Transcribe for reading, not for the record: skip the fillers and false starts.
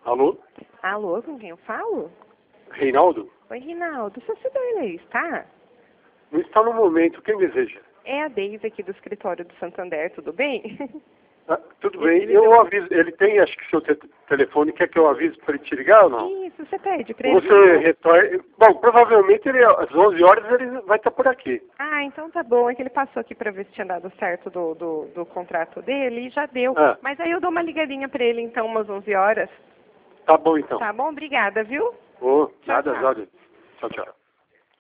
Alô? Alô, com quem eu falo? Reinaldo? Oi, Rinaldo. Seu Sidório aí está? Não está no momento. Quem deseja? É a Deise aqui do escritório do Santander, tudo bem? Ah, tudo bem. Eu aviso. Ele tem, acho que seu telefone. Quer que eu avise para ele te ligar ou não? Isso, você pede para ele. Você retorna. Bom, provavelmente ele, às 11 horas ele vai estar por aqui. Ah, então tá bom. É que ele passou aqui para ver se tinha dado certo do contrato dele e já deu. Ah. Mas aí eu dou uma ligadinha para ele então, umas 11 horas. Tá bom então. Tá bom? Obrigada, viu? Ô, Tchau, nada, tchau. Zóio. Tchau, tchau.